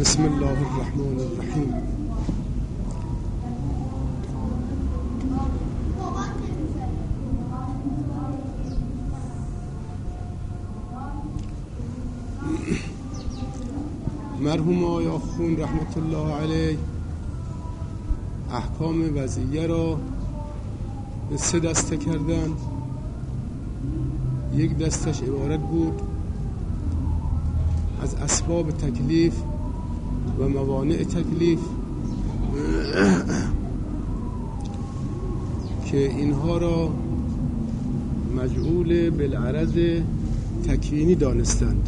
بسم الله الرحمن الرحیم. مرحوم آقای آخوند رحمت الله علیه احکام وضعیه را به 3 دسته کردند. یک دستش عبارت بود از اسباب تکلیف و موانع تکلیف که اینها را مجعول بالعرض تکوینی دانستند.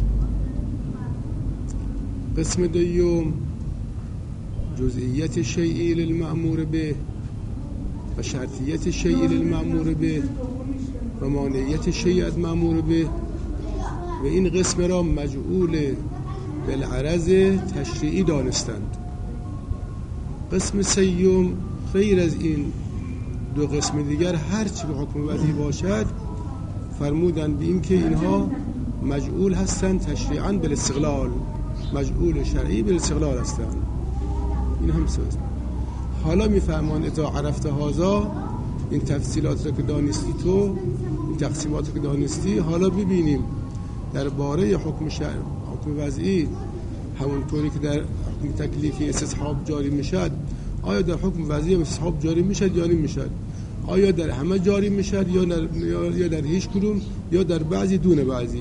قسم دوم جزئیت شیئی للمأمور به و شرطیت شیئی للمأمور به و مانعیت شیئی از مأمور به و این قسم را مجعول بالعرض تشریعی دانستند. قسم سوم غیر از این 2 قسم دیگر هر چی به حکم وضعی باشد فرمودند به این که اینها مجعول هستند تشریعاً بالاستقلال، مجعول شرعی بالاستقلال هستند. این هم سوز. حالا میفهمان اذا عرفت هذا، این تفصیلات را که دانستی تو، این تقسیمات را که دانستی، حالا ببینیم درباره حکم وضعی همونطوری که در حکم تکلیفی استصحاب جاری میشد، آیا در حکم وضعی استصحاب جاری میشد یا نمیشد؟ آیا در همه جاری میشد یا در هیچ کدوم یا در بعضی دون بعضی؟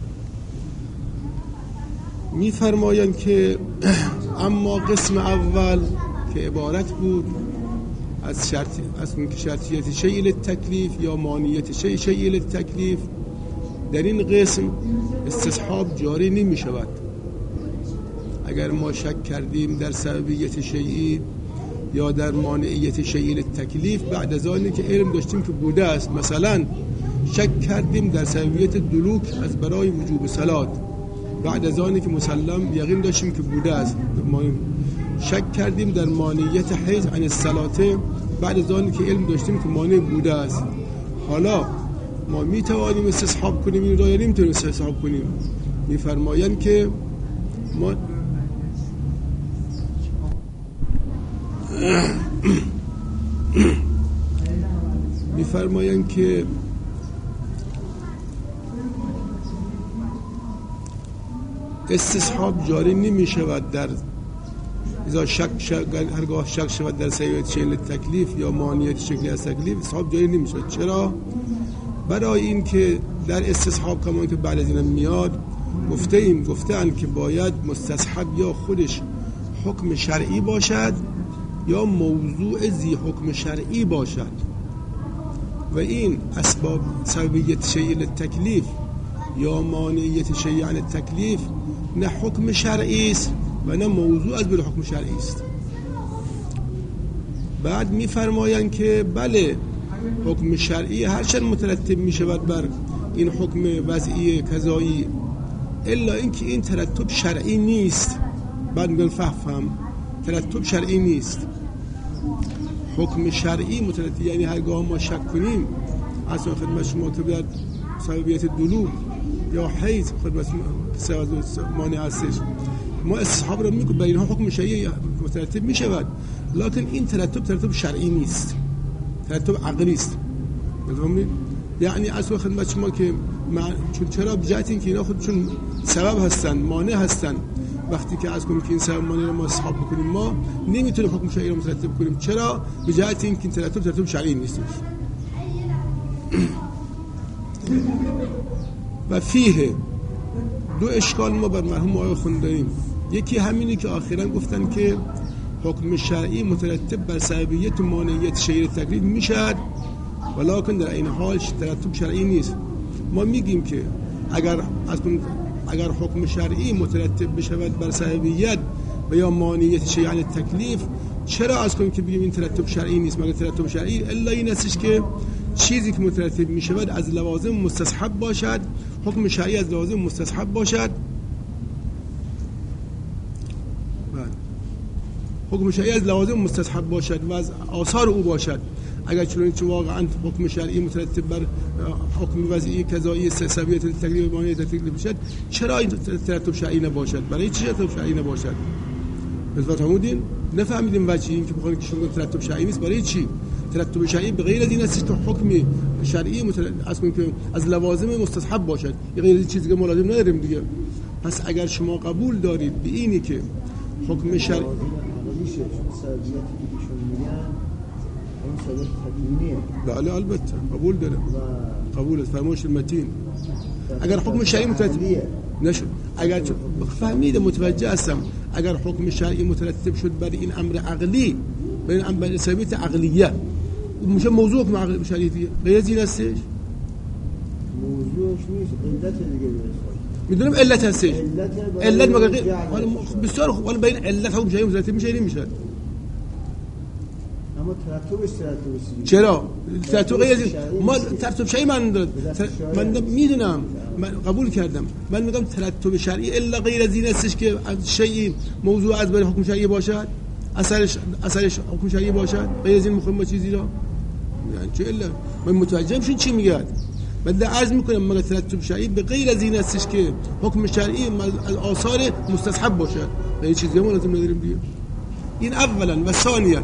میفرمایند که اما قسم اول که عبارت بود از شرطیت شیء للتکلیف یا مانعیت شیء للتکلیف، در این قسم استصحاب جاری نمی شود. اگر ما شک کردیم در سببیت شیئی یا در مانعیت شیء للتکلیف بعد از آنی که علم داشتیم که بوده است، مثلا شک کردیم در سببیت دلوک از برای وجوب صلات بعد از آنی که مسلم یقین داشتیم که بوده است، ما شک کردیم در مانعیت حیض عن الصلاه بعد از آنی که علم داشتیم که مانع بوده است، حالا ما می توانیم استصحاب کنیم این را یا نمیتونیم استصحاب کنیم؟ میفرمایند که ما میفرمایند که استصحاب جاری نمی شود در اذا هرگاه شک شود در سببیت شیء للتکلیف یا مانعیت شکلی از تکلیف، استصحاب جاری نمی شود. چرا؟ برای این که در استصحاب کمان که بعد از این میاد گفتن که باید مستصحب یا خودش حکم شرعی باشد یا موضوع زی حکم شرعی باشد و این اسباب سببیت شیء للتکلیف یا مانعیت شیء عن التکلیف نه حکم شرعی است و نه موضوع از بر حکم شرعی است. بعد میفرمایند که بله حکم شرعی هرچند مترتب می شود بر این حکم وضعی قضایی، الا اینکه این ترتب شرعی نیست. بعد میگن فهم ترتب شرعی نیست. حکم شرعی مترتب یعنی هرگاه ما شک کنیم اصلا خدمت شما که بیاد سببیت دلوغ یا حیض خدمت مانع هستش، ما استصحاب را میکنیم، برای اینها حکم شرعی مترتب می شود، لکن این ترتب شرعی نیست، ترتب عقلی است. یعنی اصلا خدمت شما که چرا بجهت این که اینا خودشون سبب هستن، مانع هستن، وقتی که از کنیم که این سبب مانع را ما استصحاب بکنیم ما نمیتونیم حکم شرعی را مترتب کنیم. چرا؟ بجهت این که این ترتب شرعی نیست. و فیه 2 اشکال ما بر مرحوم آقای آخوند داریم. یکی همینی که آخرا گفتن که حکم شرعی مترتب بر سببیت مانعیت شیء للتکلیف میشد ولکن در این حال ترتب شرعی نیست. ما میگیم که اگر حکم شرعی مترتب بشود بر سببیت و یا مانعیت شیء عن التکلیف، چرا از کنیم که بگیم این ترتب شرعی نیست؟ مگر ترتب شرعی الا این استش که چیزی که مترتب می شود از لوازم مستصحب باشد، حکم شرعی از لوازم مستصحب باشد، حکم شرعی از لوازم مستصحب باشد و از آثار او باشد. اگر چون واقعا حکم شرعی مترتب بر حکم وضعی قضایی سببیت تکلیف مانعیت تکلیف باشد، چرا این ترتب شرعی نباشد؟ برای چی ترتب شرعی نباشد؟ فرمودین نفهمیدیم بچه این که بخواید که شما ترتب شرعی نیست. برای چی؟ ترتب شرعی به غیر از این است که حکم شرعی اصلا که از لوازم مستصحب باشد، غیر از این چیزی که ما لازم نداریم دیگه. پس اگر شما قبول دارید به اینی که حکم شرعی بله البته قبول دارم، قبول است. فرمایش متین اگر حکم شرعی مترتب نشد، اگر فهمید متوجه هستم، اگر حکم شرعی مترتب شد بر این امر عقلی، بر این امر ثابت عقلیه، میشه موضوع حکم عقلی شرعی دیگه، غیر از این هستش. موضوعش نیست، علت دیگه میدونم علت هستش، علت مگه غیر بسیار خوب، ولی بین علت حکم شرعی مترتب میشه نمیشه. اما ترتبش چرا؟ ترتب غیر از ما ترتب شرعی من میدونم، من قبول کردم، من میگم ترتب شرعی الا غیر از این هستش که شیء موضوع از بر حکم شرعی باشد، اثرش حکم شرعی باشد، غیر از این مخالف با چیزی را یعنی چه الا من متوجه میشین چی میگه. من عرض میکنم مگه ترتب شرعی به غیر از این هستش که حکم شرعی از آثار مستصحب باشد، غیر چیزی ما لازم نداریم دیگه. این اولا و ثانیا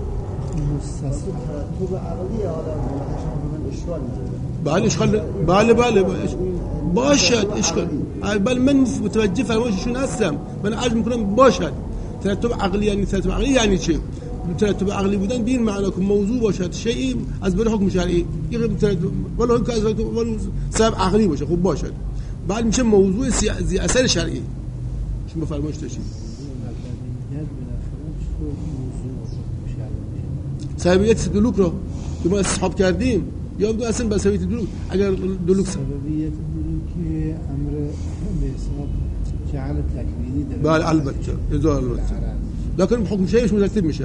ترتب عقلی آدم اشکال بله اشکال بله باشد اشکال بله من متوجه فرمایششون هستم. من عرض میکنم باشد ترتب عقلی، یعنی ترتب عقلی یعنی چه؟ ترتب عقلی بودن به این معنا که موضوع باشد شیء از بر حکم شرعی، ولی که از سبب عقلی باشه خب باشد، بعد میشه موضوع ذی اثر شرعی. شما فرمایش داشتید سببیت دلوک را که ما اصحاب کردیم یا بدون اصلا به سببیت دلوک، اگر دلوک سببیت دلوک امر به حساب جعل تکوینی داره بله البته لکن حکم شرعیش مرتب میشه.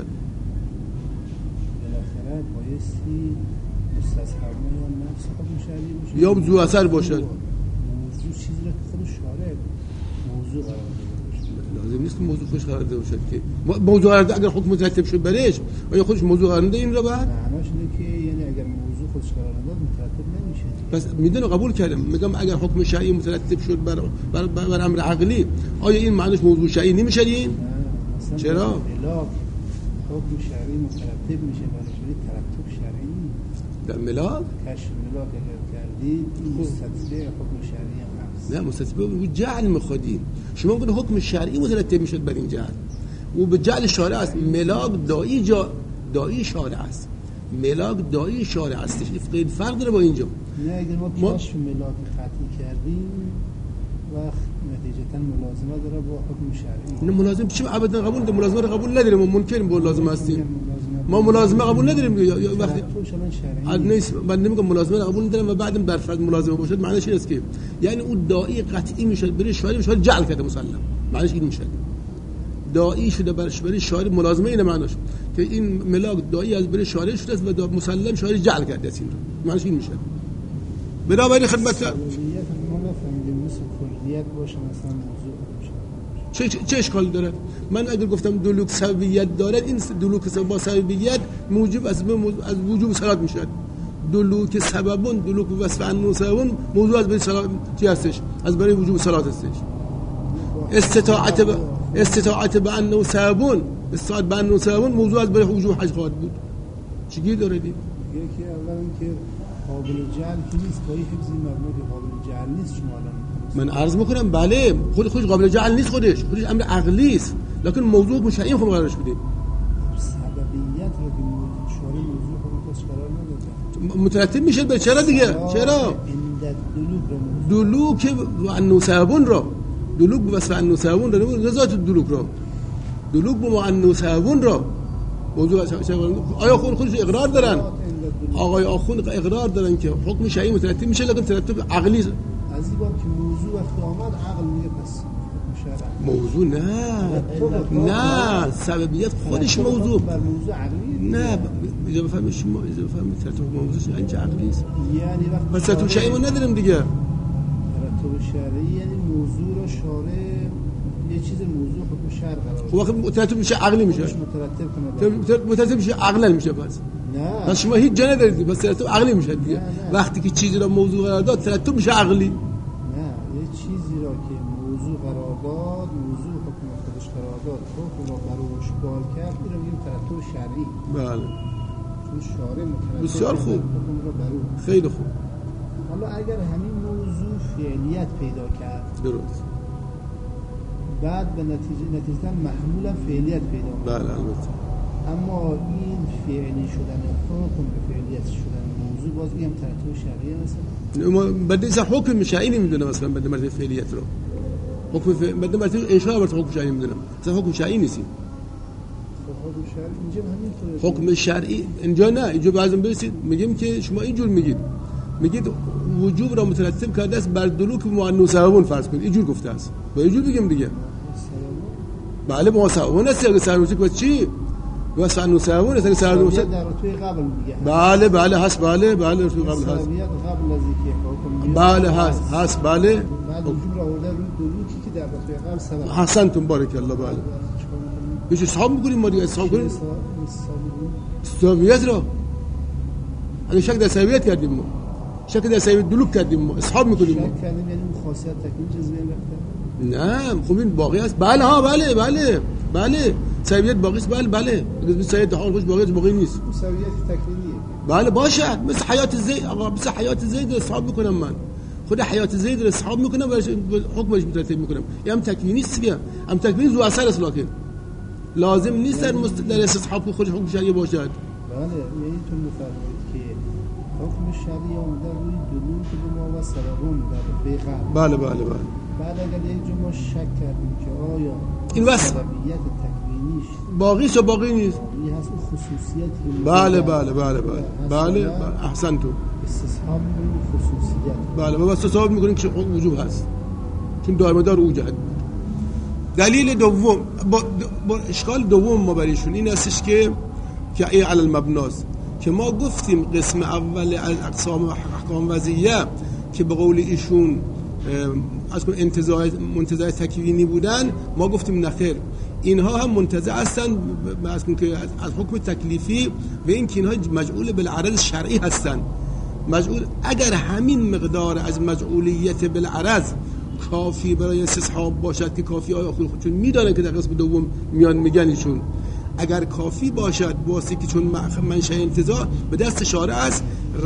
بالاخره بایستی مستصحب یا نفس حکم شرعی باشه یا موضوع اثر باشد، موضوع چیزی را که خود شارع موضوع قرار داده باشه. لازم نیست موضوع خودش قرار داده باشد که موضوع اگر حکم مترتب شد برش آیا خودش موضوع قرار نده این را بعد معناش اینه که یعنی اگر موضوع خودش قرار نداد مترتب نمیشه. پس میدونم قبول کردم، میگم اگر حکم شرعی مترتب شد بر امر عقلی آیا این معنیش موضوع شرعی نمیشه این؟ چرا؟ حکم شرعی مترتب میشه برای ترتب شرعی در ملاک کشف ملاک اگر کردید مستتبع حکم شرعی هم هست. نه مستتبع بود جعل میخوادیم. شما میگید حکم شرعی مترتب میشد بر این جعل و به جعل شارع است. ملاک دایی شارع است، ملاک دایی شارع است، این فرق داره با اینجا. نه اگر ما کشف ملاک قطعی کردیم وقت نتیجتا ملازمه داره با حکم شرعی. نه ملازم چی ابدا قبول نداریم، ملازمه رو قبول نداریم، ما منکریم با لازمه هستیم. ما ملازمه قبول نداریم وقتی نیست. من نمیگم ملازمه رو قبول ندارم و بعدم در فرض ملازمه باشد معنیش این است که یعنی اون داعی قطعی میشه برای شارع میشه جعل کرده مسلم، معنیش این میشه داعی شده برای شارع ملازمه. اینه معناش که این ملاک داعی از برای شارع شده است و مسلم شارع جعل کرده است. این معنیش این میشه. بنابراین خدمت کلیت باشه مثلا موضوع چه اشکالی داره؟ من اگر گفتم دلوک سببیت دارد، این دلوک با سببیت موجب از وجوب صلات میشه. دلوک سببون دلوک وصف انو سببون موضوع از برای صلات چی هستش؟ از برای وجوب صلات هستش. استطاعت به انو سببون استطاعت به انو سببون موضوع از برای وجوب حج خواهد بود. چیگی داره دی؟ یکی اولا که قابل جعل که نیست، با این حفظی مبنا که قابل جعل نیست. شما من عرض میکنم بله خودش قابل جعل نیست، خودش امر عقلی است، لکن موضوع مشعین خود قرارش بدیم. سببیت رو که شارع موضوع خودش قرار نداده مترتب میشه به چرا دیگه؟ چرا؟ دلوک و انوسابون را دلوک و وصف انوسابون را نذات دلوک را دلوک و انوسابون را موضوع آیا خودش اقرار دارن؟ آقای آخوند اقرار دارن که حکم شرعی مترتب میشه لکن ترتب عقلی از این باب که موضوع وقتی آمد عقل میگه پس موضوع نه سببیت خودش موضوع بر موضوع عقلی نه اجازه بفهمید شما اجازه بفهمید ترتب موضوع اینجا عقلی است، یعنی وقتی ترتب شرعی ما نداریم دیگه. ترتب شرعی یعنی موضوع رو شارع یه چیز موضوع حکم شرع قرار خب وقتی ترتب میشه عقلی میشه، مترتب میشه عقلا میشه. پس نه شما هیچ جا ندارید، بس ترتب عقلی میشه دیگه. نه. وقتی که چیزی را موضوع قرار داد ترتب میشه عقلی. نه یه چیزی را که موضوع قرار داد موضوع حکم خودش قرار داد حکم را بروش بال کرد این رو میگیم ترتب شرعی. بله چون شارع مترتب بسیار خوب. حکم را برو. خیلی خوب. حالا اگر همین موضوع فعلیت پیدا کرد درست. بعد به نتیجه محمولا فعلیت پیدا کرد. بله البته. اما این فعلی شدن حکم به فعلیت شدن موضوع باز این هم ترتب شرعی مثلا ما بده حکم شرعی نمیدونم مثلا بده مرتبه فعلیت رو. حکم بده مرتبه انشاء مرتبه حکم شرعی نمیدونم. مثلا حکم شرعی نیست. حکم شرعی اینجا همینطوره. حکم شرعی اینجا نه، اینجا بعضی برسید میگیم که شما اینجور میگید وجوب را مترتب کرده است بر دلوک مؤنث سببون فرض کنید، اینجور گفته است. با اینجور بگیم دیگه. بله با سببون است. اگه سرنوشت با چی؟ با سرنوشت سببون است. اگه سرنوشت در رتبه قبل میگه. بله هست. بله رتبه قبل هست. قبل از اینکه حکم بله هست. بله بعد وجوب را آورده روی دلوکی که در رتبه قبل سبب. حسنتون بارک الله. بله بهش حساب می‌کنیم ما دیگه حساب کنیم سببیت را. اگه شک در سببیت کردیم ما، شک در سببیت دلوک کردیم ما، اصحاب می‌کنیم ما. شک کردیم یعنی اون خاصیت تکمیل جزوی رفته. نه خب این باقی است. بله سببیت باقی است. بله اگه سببیت حال خوش باقی نیست. اون سببیت تکمیلیه. بله باشد. مثل حیات زید. آقا مثل حیات زید اصحاب می‌کنم من. خود حیات زید رو اصحاب می‌کنم و حکمش مترتب می‌کنم. این هم تکوینی نیست دیگه. هم تکوینی ذو اثر است، لکن لازم نیست در استصحاب خودش حکم شرعی باشد. بله یعنی تو می‌فرمایید که حکم شرعی آمده روی دلوک به ما و سببون در رتبه قبل. بله بعد اگر یک جا ما شک کردیم که آیا این واسه سببیت تکوینیش باقی است یا باقی نیست. این هست اون خصوصیتی بله احسنتو. استصحاب می‌کنیم خصوصیت. بله ما استصحاب می‌کنیم که وجوب هست چون دائم دار او جهت. دلیل دوم با اشکال دوم ما بریشون این استش که ای علی المبناست که ما گفتیم قسم اول از اقسام احکام وضعیه که به قول ایشون از منتزع تکوینی بودن، ما گفتیم نخیر، اینها هم منتزع هستن از حکم تکلیفی و این که اینها مجعول بالعرض شرعی هستن. مجعول اگر همین مقدار از مجعولیت بالعرض کافی برای استصحاب باشد که کافی چون میدانن که در قسم دوم میگن ایشون اگر کافی باشد واسه که چون منشأ انتزاع به دست شارع است،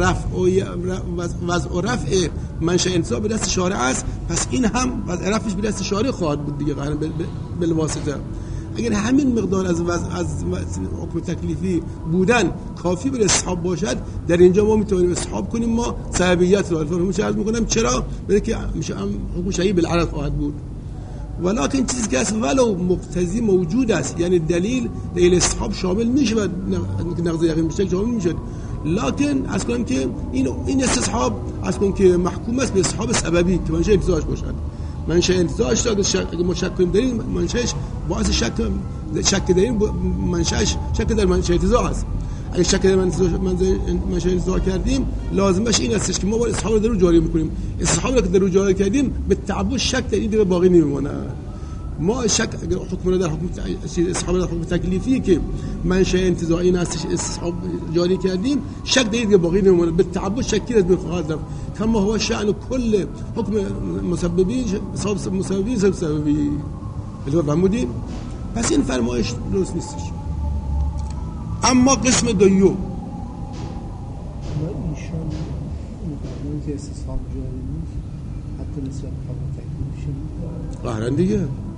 وضع و رفع منشأ انتزاع به دست شارع است، پس این هم وضع رفعش به دست شارع خواهد بود دیگه قرن بالواسطه. اگر همین مقدار از حکم تکلیفی بودن کافی برای استصحاب باشد، در اینجا ما میتونیم استصحاب کنیم ما سببیت رو البته عرض میکنم چرا برای که میشه حکم شرعی بالعرض خواهد بود. ولکن چیزی که است ولو مقتضی موجود است، یعنی دلیل استصحاب شامل میشه و نقض یقین بشه شامل میشه، لکن از کنم که این استصحاب از کنم که محکوم است به استصحاب سببی که منشأ انتزاعش باشد. منشأ انتزاعش اگه ما شک کنیم در این منشأش باعث شک در این منشأش شک در منشأ انتزاع است. اگه شک در منشأ انتزاع کردیم لازم باشه این استش که ما باید استصحاب رو جاری میکنیم. استصحاب رو که در رو جاری کردیم به تعبد شک در این دیگه باقی نمیمونه. ما شک اگر حکم رو در حکم استصحاب در حکم تکلیفی که منشأ انتزاعی نستش استصحاب جاری کردیم شک در این دیگه باقی نمیمونه، به تعبد شکی از بین خواهد رفت. کما هو شأن کل حکم مسببی سببی. فهمیدید؟ پس این فرمایش درست نیستش. اما قسم دوم ما ایشان مقدمه که استصحاب جاری نیست حتی نسبت به حکم تکلیفی شد قهرن دیگه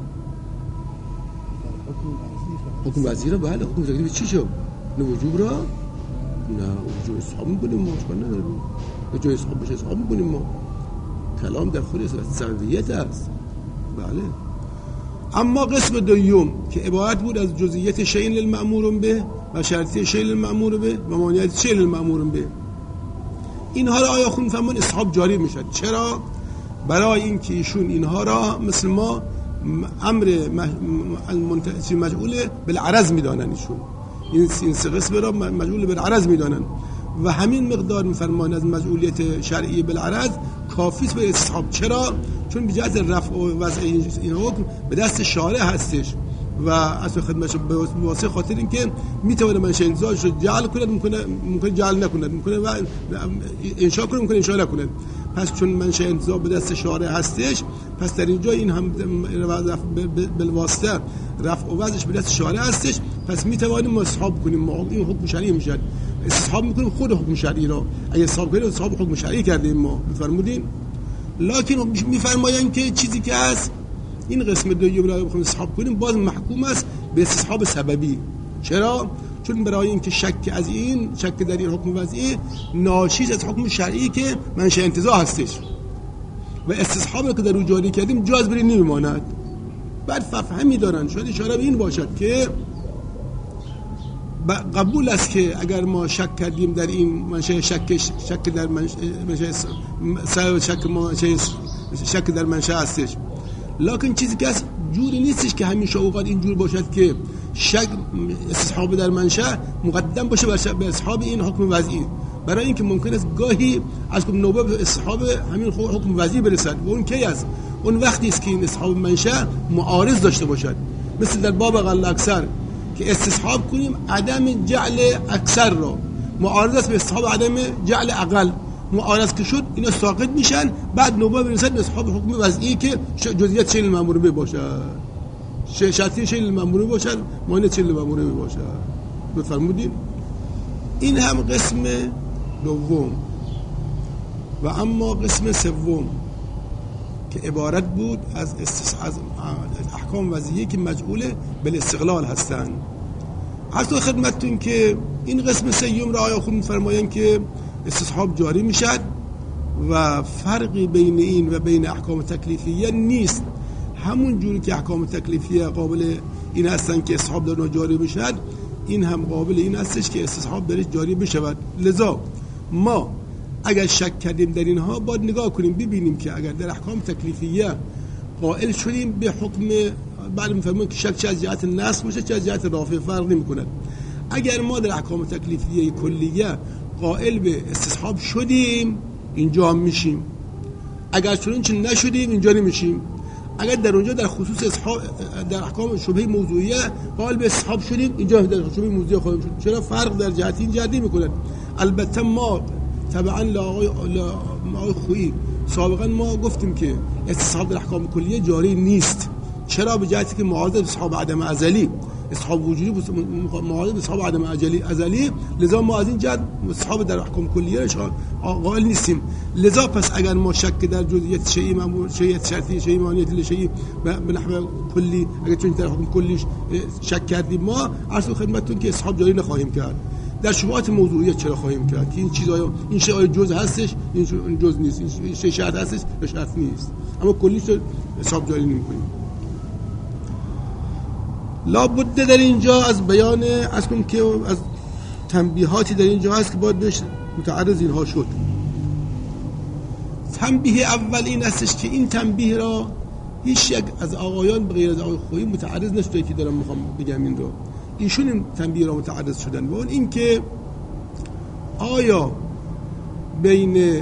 حکم وزیر بله حکم تکلیفی چی شد؟ نه وجوب را؟ نه وجوب استصحاب میکنیم ما چکار نداریم، به جای استصحاب بشه استصحاب میکنیم ما. کلام در خود سببیت است. بله. اما قسم دوم که عبارت بود از جزئیات شیء للمأمور به و شرطیه شیء للمأمور به و مانعیت شیء للمأمور به، اینها را آیا خون فرمان استصحاب جاری میشد؟ چرا؟ برای اینکه ایشون اینها را مثل ما امر مجعول بالعرض میدانن. ایشون این سه قسم را مجعول بالعرض میدانن و همین مقدار میفرمان از مجعولیت شرعی بالعرض کافی است به استصحاب. چرا؟ چون بجهت رفع و وضع این حکم به دست شارع هستش و اصل خدمتش به واسه خاطر اینکه میتونه منشأ انتزاعش رو جعل کنه، ممکنه جعل نکنه، ممکنه انشاء کنه، ممکنه انشاء نکنه. پس چون منشأ انتزاع به دست شارع هستش، پس در اینجا این هم بالواسطه رفع و وضعش به دست شارع هستش، پس میتوانیم ما استصحاب کنیم. ما این حکم شرعی میشه، استصحاب میکنیم خود حکم شرعی را. اگه استصحاب کنیم استصحاب حکم شرعی کردیم ما، میفرمودین. لکن میفرمایند که چیزی که هست این قسم دوم را بخوایم استصحاب کنیم باز محکوم است به استصحاب سببی. چرا؟ چون برای اینکه شک در این حکم وضعی ناشی از حکم شرعی که منشأ انتزاع هستش و استصحاب که در او جاری کردیم جاز بری نمیماند. بعد فهمی دارن شاید اشاره به این باشد که قبول است که اگر ما شک کردیم در این منشأ شک در منشأ شک در منشأ هستش، لکن چیزی که جوری نیستش که همیشه اوقات اینجور باشد که شک استصحاب در منشأ مقدم باشه بر استصحاب این حکم وضعی. برای اینکه ممکن است گاهی از نوبه به استصحاب همین حکم وضعی برسد و اون کی است؟ اون وقتی است که این استصحاب منشأ معارض داشته باشد، مثل در باب اقل اکثر که استصحاب کنیم عدم جعل اکثر را، معارض است به استصحاب عدم جعل اقل. معارض که شد اینا ساقط میشن، بعد نوبه برسد به استصحاب حکم وضعی که جزئیات شیء المأمور به باشد، شرطی شیء المأمور باشد، مانع شیء المأمور باشد. بفرمودین. این هم قسم دوم. و اما قسم سوم که عبارت بود از احکام وضعی که مجعول بالاستقلال هستند. عرض خدمتتون که این قسم سوم را آیا خود می‌فرمایند که استصحاب جاری میشد و فرقی بین این و بین احکام تکلیفیه نیست. همون جوری که احکام تکلیفیه قابل این هستن که استصحاب در اونها جاری بشد، این هم قابل این هستش که استصحاب درش جاری بشود. لذا ما اگر شک کردیم در اینها باید نگاه کنیم ببینیم که اگر در احکام تکلیفیه قائل شدیم به حکم، بعد می‌فهمیم که شک چه از جهت نصب باشه چه از جهت رافع فرق نمی‌کند. اگر ما در احکام تکلیفیه کلیه قائل به استصحاب شدیم اینجا هم میشیم، اگر چنانچه نشدیم اینجا نمیشیم. اگر در اونجا در خصوص استصحاب در احکام شبهه موضوعیه قائل به استصحاب شدیم اینجا در شبهه موضوعیه خواهیم شد. چرا؟ فرق در جهت این جهت می‌کند. البته ما طبعا آقای خویی سابقا ما گفتیم که استصحاب در احکام کلیه جاری نیست. چرا؟ به جهتی که معارض استصحاب عدم ازلی، استصحاب وجودی معارض استصحاب عدم ازلی، لذا ما از این جهت استصحاب در احکام کلیه قائل نیستیم. لذا پس اگر ما شک در جزئیات شیء مأمور، شیء شرطی، شیء مانع، شیء به نحو کلی، اگر چون در حکم کلی شک کردیم ما عرض خدمتتون که استصحاب جاری نخواهیم کرد. در شبهات موضوعیه چرا خواهیم کرد که این چیزا این شیء جزء هستش، این جزء نیست، این شیء شرط هستش یا شرط نیست، اما کلیش حساب جاری نمی‌کنیم. لابد در اینجا از بیان از کنم که از تنبیهاتی در اینجا هست که باید بهش متعرض اینها شد. تنبیه اول این هستش که این تنبیه را هیچ یک از آقایان بغیر از آقای خویی متعرض نشده که دارم میخوام بگم این رو. ایشون این تنبیه را متعرض شدن و اون این که آیا بین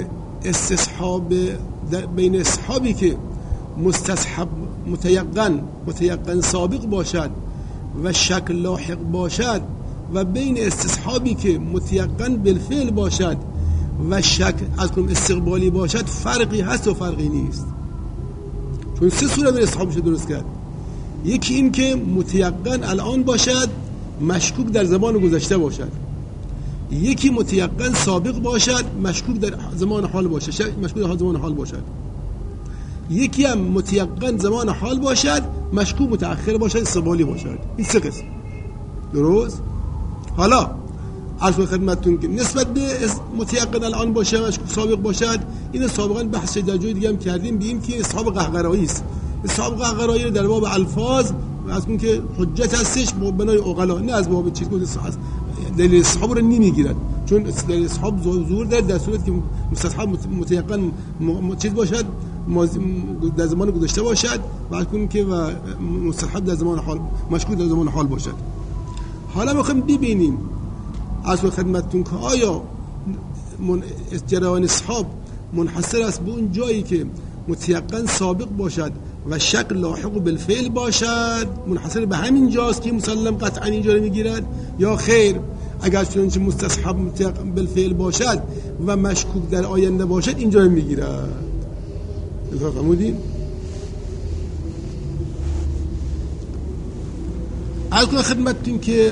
استصحابی که مستصحب متیقن سابق باشد و شک لاحق باشد و بین استصحابی که متیقن بالفعل باشد و شک از کنم استقبالی باشد فرقی هست و فرقی نیست. چون سه صورت به استصحاب میشه درست کرد. یکی این که متیقن الان باشد مشکوک در زمان گذشته باشد، یکی متیقن سابق باشد مشکوک در زمان حال باشد، مشکوک در زمان حال باشد، یکی هم متیقن زمان حال باشد مشکوک متأخر باشد استقبالی باشد. این سه قسم. درست؟ حالا عرض خدمتتون که نسبت به متیقن الان باشه مشکوک سابق باشد، این سابقا بحث در جای دیگه هم کردیم بیم که استصحاب قهقرایی است. استصحاب قهقرایی در باب الفاظ از اون که حجت هستش با بنای عقلا، نه از باب چیز گفته است دلیل استصحاب رو نمیگیرد، چون دلیل استصحاب ظهور داره در صورت که مستصحب متیقن چیز باشد در زمان گذشته باشد و کنیم که و مستصحب در زمان حال مشکوک در زمان حال باشد. حالا میخوایم ببینیم از خدمتتون که آیا جریان استصحاب منحصر است به اون جایی که متیقن سابق باشد و شک لاحق بالفعل باشد، منحصر به همین جاست که مسلم قطعا اینجا رو میگیرد، یا خیر اگر چنانچه مستصحب متیقن بالفعل باشد و مشکوک در آینده باشد اینجا میگیرد. فهمیدین؟ الان خدمتتون که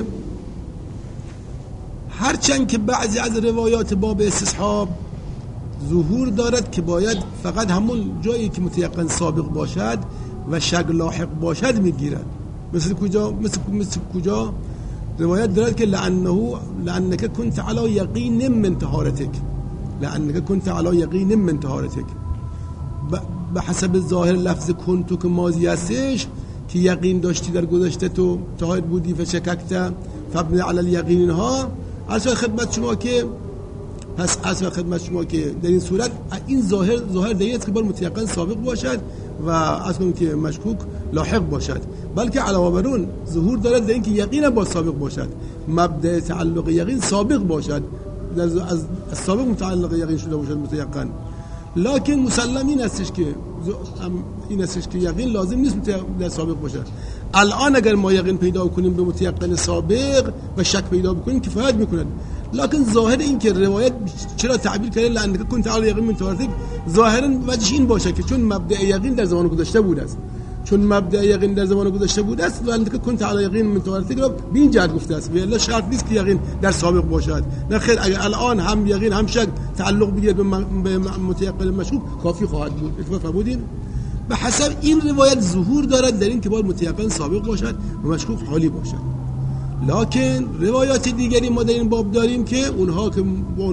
هرچند که بعضی از روایات باب استصحاب ظهور دارد که باید فقط همون جایی که متیقن سابق باشد و شک لاحق باشد میگیرد. مثل کجا روایت دارد که لعنک کنت علی یقین من طهارتک، لعنک کنت علی یقین من طهارتک، به حسب ظاهر لفظ کنتو که ماضی هستش که یقین داشتی در گذشته تو طاهر بودی فشککت فبنی علی الیقین ها. اصلا خدمت شما که در این صورت این ظاهر دلیل است که باید متیقن سابق باشد و اصلا که مشکوک لاحق باشد، بلکه علاوه بر اون ظهور دارد در این که یقین با سابق باشد، مبدأ تعلق یقین سابق باشد، از سابق متعلق یقین شده باشد متیقن. لکن مسلم این استش که یقین لازم نیست در سابق باشد. الان اگر ما یقین پیدا کنیم به متیقن سابق و شک پیدا بکنیم کفایت میکند. لکن ظاهر این که روایت چرا تعبیر کرده لعنک کنت علی یقین من طهارتک، ظاهرا وجهش این باشه که چون مبدأ یقین در زمان گذشته بوده است، لعنک کنت علی یقین من طهارتک را به این جهت گفته است، ولی شرط نیست که یقین در سابق باشد. نه خیر، اگر الان هم یقین هم شک تعلق بگیرد به متیقن مشکوک کافی خواهد بود. اتفاق بودین به حسب این روایت ظهور دارد در این که باید متیقن سابق باشد و مشکوک حالی باشد. لکن روایات دیگری ما در این باب داریم که اونها که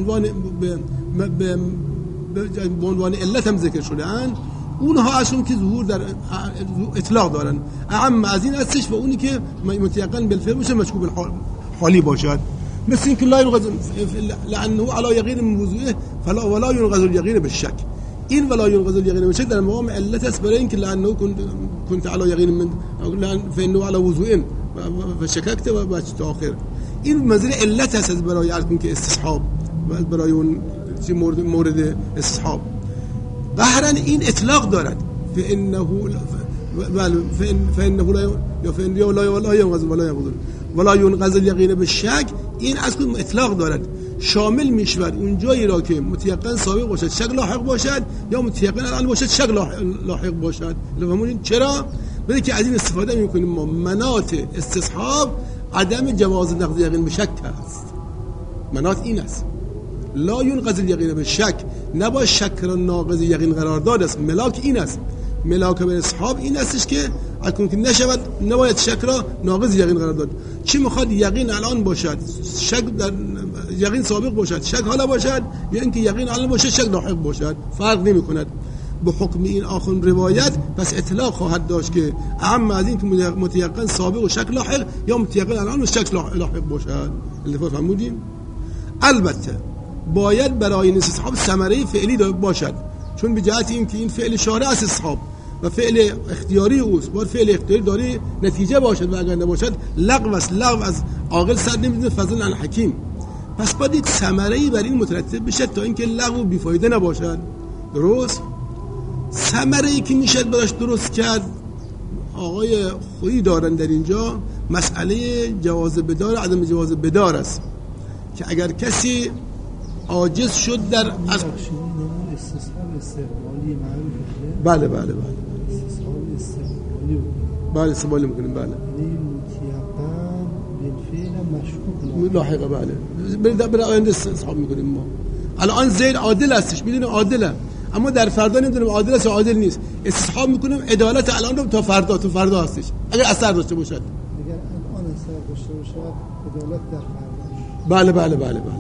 به عنوان علت هم ذکر شده اند، اونها اصلا که ظهور در اطلاق دارن اعم از این هستش و اونی که متیقن بالفعل باشه مشکوک حالی باشد. مثل این که لا ينقض لانه علی یقین من وضوئه فلا ولا ينقض الیقین بالشک، این ولا ينقض الیقین بالشک در مقام علت است برای اینکه لانه كنت علی یقین من فانه علی وضوئه و شککت و بچه تا آخر. این مزید علت هست برای عرض که استصحاب برای اون مورد استصحاب. بهرن این اطلاق دارد فانه ولا ينقض الیقین بالشک، این اصلا اطلاق دارد، شامل میشود اون جایی را که متیقن سابق باشد شک لاحق باشد یا متیقن الان باشد شک لاحق باشد. بفهمونید چرا؟ بده که از این استفاده میکنیم ما. مناط استصحاب عدم جواز نقض یقین به شک است. مناط این است لا ينقض الیقین به شک، نباید شک را ناقض یقین قرار داد است. ملاک این است، ملاک به استصحاب این استش که اکنون که نشود نباید شک را ناقض یقین قرار داد. چی میخواد؟ یقین الان باشد شک در یقین سابق باشد شک حالا باشد، یا اینکه یقین الان باشد شک لاحق باشد، فرق نمیکند. به حکم این آخر روایت پس اطلاق خواهد داشت که اعم از این که متیقن سابق و شک لاحق یا متیقن الان و شک لاحق باشد. التفات فهمودین؟ البته باید برای استصحاب ثمره فعلی باشد، چون به جهت این که این فعل شارع است استصحاب و فعل اختیاری اوست، باید فعل اختیاری داری نتیجه باشد و اگر نباشد لغو است. لغو از عاقل سر نمیزنه فضل عن حکیم. پس باید یک ثمره‌ای بر این مترتب بشه تا اینکه لغو بیفایده نباشد. درست؟ ثمره‌ای که میشه براش درست کرد آقای خویی دارن در اینجا مسئله جواز بدار عدم جواز بدار است که اگر کسی عاجز شد در استصحاب استقبالی معروفه. بله استصحاب استقبالی استقبالی میکنیم. بله متیقن بالفعل مشکوک لاحقه. بله برای آینده استصحاب میکنیم ما. الان زید عادل هستش، میدونیم عادله، اما در فردا نمیدونیم عادل است یا عادل نیست. استصحاب میکنیم عدالت الان رو تا فردا هستش اگر اثر داشته باشد. اگر الان اثر داشته باشد عدالت در فردا. بله بله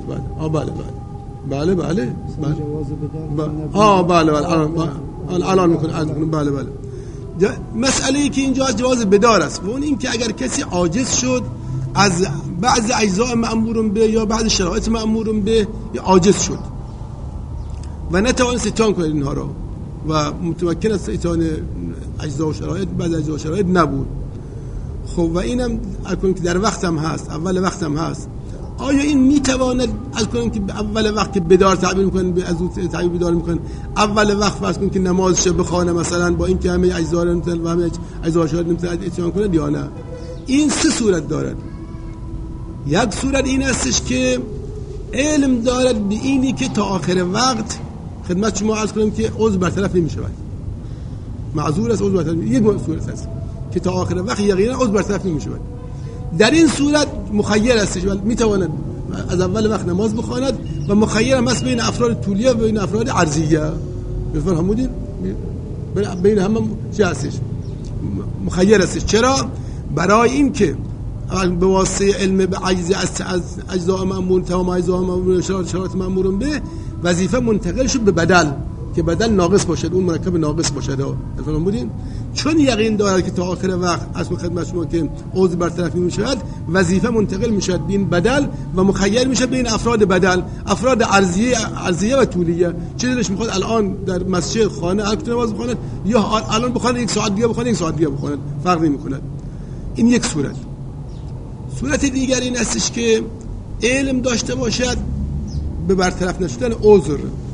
الان میکنیم. بله مسئله ای که اینجا جواز بدار است و اون این که اگر کسی عاجز شد از بعض اجزاء مأمور به یا بعض شرایط مأمور به یا عاجز شد و نتوانست اتیان کنه اینها را و متمکن از اتیان اجزاء و شرایط، بعض اجزاء و شرایط نبود. خب و اینم الان که در وقت هم هست، اول وقت هم هست، آیا این میتواند از کنیم که اول وقت که بدار تعبیر میکنن از اون تعبیر بدار میکنن اول وقت فرض کنیم که نماز شب بخونه مثلا با این که همه اجزا رو نمیتونن و همه اجزا شاید نمیتونن اتیان کنه یا نه؟ این سه صورت دارد. یک صورت این استش که علم دارد به اینی که تا آخر وقت خدمت شما عرض کنم که عضو برطرف نمی شود، معذور است عضو برطرف. یک صورت است که تا آخر وقت یقینا عضو برطرف نمی شود. در این صورت مخیر استش و می تواند از اول وقت نماز بخواند و مخیر هم است بین افراد طولیه و بین افراد عرضیه. بفرمودین بین هم چه هستش؟ مخیر استش. چرا؟ برای این که به واسطه علم به عجز از اجزاء مأمور، تمام اجزاء مأمور شرایط مأمور به وظیفه منتقل شد به بدل که بدل ناقص باشد، اون مرکب ناقص باشد. بودین چون یقین دارد که تا آخر وقت از خدمت شما که عضو برطرف میشود، وظیفه منتقل میشد بین بدل و مخیر میشه بین افراد بدل، افراد عرضیه و طولیه. چه دلش میخواد الان در مسجد خانه هر کدوم نماز بخواند یا الان بخواند یک ساعت دیگه بخواند یک ساعت دیگه بخواند، فرق نمیکنه. این یک صورت. صورت دیگر این استش که علم داشته باشد به برطرف نشدن عذر،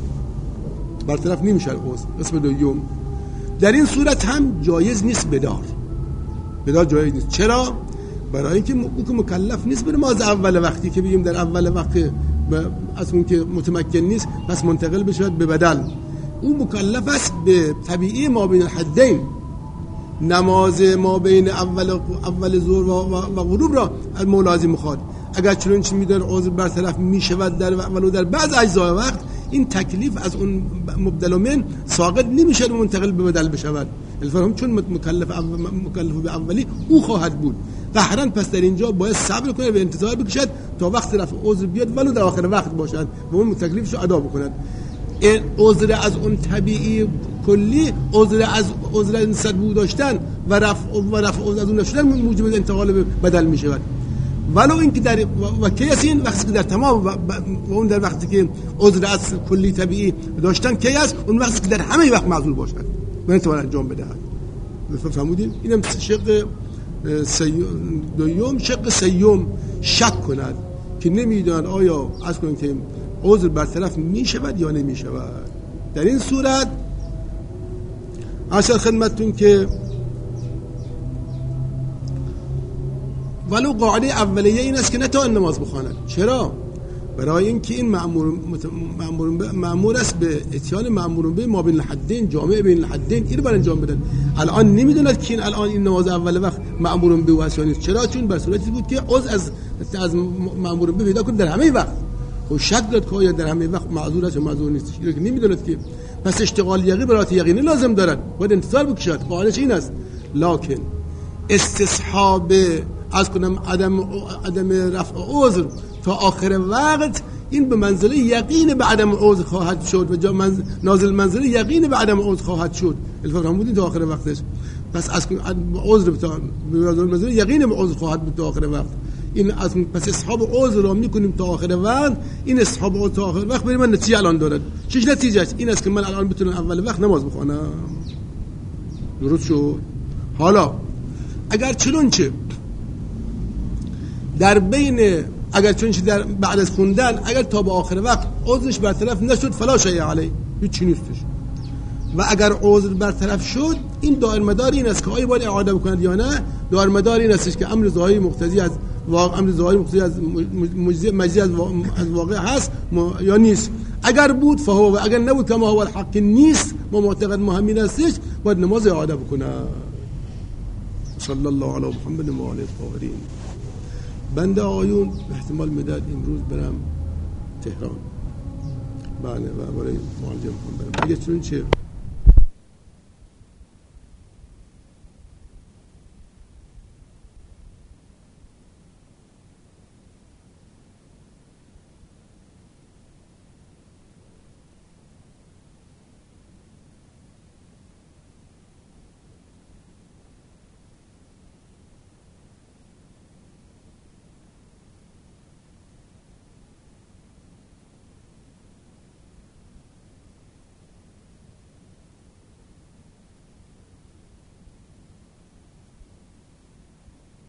برطرف نمیشه عذر. قسم دوم در این صورت هم جایز نیست بدار جایز نیست. چرا؟ برای اینکه او مکلف نیست به نماز اول وقتی که بگیم در اول وقت از اون که متمکن نیست پس منتقل بشه به بدل. او مکلف است به طبیعی ما بین الحدین، نماز ما بین اول ظهر و غروب را از مولازم میخواد. اگر چنانچه میدان عذر برطرف میشود در اول و در بعض اجزای وقت، این تکلیف از اون مبدل من ساقط نمیشه و منتقل به بدل بشود. الفهم چون مکلف به اولی او خواهد بود قهرن، پس در اینجا باید صبر کنه و انتظار بکشد تا وقت رفع عذر بیاد ولو در آخر وقت باشد و اون تکلیفش رو ادا بکند. این عذر از اون طبیعی کلی، عذر نسبت بود داشتن و رفع عذر از اون نشدن موجب انتقال به بدل می شود. ولو اینکه در و کیس این وقتی که در تمام و اون در وقتی که عذر از کلی طبیعی داشتن کیس، اون وقتی که در همه وقت معذور باشد و نتوان انجام بدهد. فهمیدین؟ اینم شق دوم. شق سیوم شک کند که نمیداند آیا از کنیم که عذر برطرف می شود یا نمی شود. در این صورت عرض خدمتتون که ولو قاعده اولیه این است که نتوان نماز بخواند. چرا؟ برای اینکه این مأمور است به اتیان مأمور به ما بین الحدین، جامع بین الحدین، این رو انجام بدن. الان نمیدوند که این نماز اول وقت مأمور به واسه نیست. چرا؟ چون بر صورتی بود که عذر از مأمور به پیدا کنه در همه وقت. خب شک داد که در همه وقت معذور است یا معذور نیست، چیزی که نمیدوند که پس اشتغال یقین برای یقینی لازم دارد، باید انتظار بکشد. قاعدش این است. لکن استصحاب از کنم عدم رفع عذر تا آخر وقت، این به منزله یقین به عدم عذر خواهد شد و نازل منزله یقین به عدم عذر خواهد شد. الفهم بودین تا آخر وقتش. پس از عذر به منزله یقین به عذر خواهد بود تا آخر وقت. این از پس اصحاب عذر را میکنیم تا آخر وقت. این اصحاب عذر تا آخر وقت برای من نتیجه الان دارد. چیش نتیجه است؟ این است که من الان بتونم اول وقت نماز بخوانم. درست شد؟ حالا اگر چنانچه در بین در بعد از خوندن اگر تا به آخر وقت عذرش برطرف نشد فلا شیء علیه، هیچ نیستش. و اگر عذر برطرف شد، این دائر مدار این است که آیا باید اعاده بکند یا نه. دائر مدار این است که امر ظاهری مقتضی از مجزی از واقع هست یا نیست. اگر بود فهو، و اگر نبود کما هو الحق نیست، ما معتقد ما همین هستش، باید نماز اعاده بکنه. صلی الله علی محمد و آله الطاهرین. بنده آیون احتمال میداد امروز برم تهران، بله، و برای معالجه میکنم برم. اگه چون چه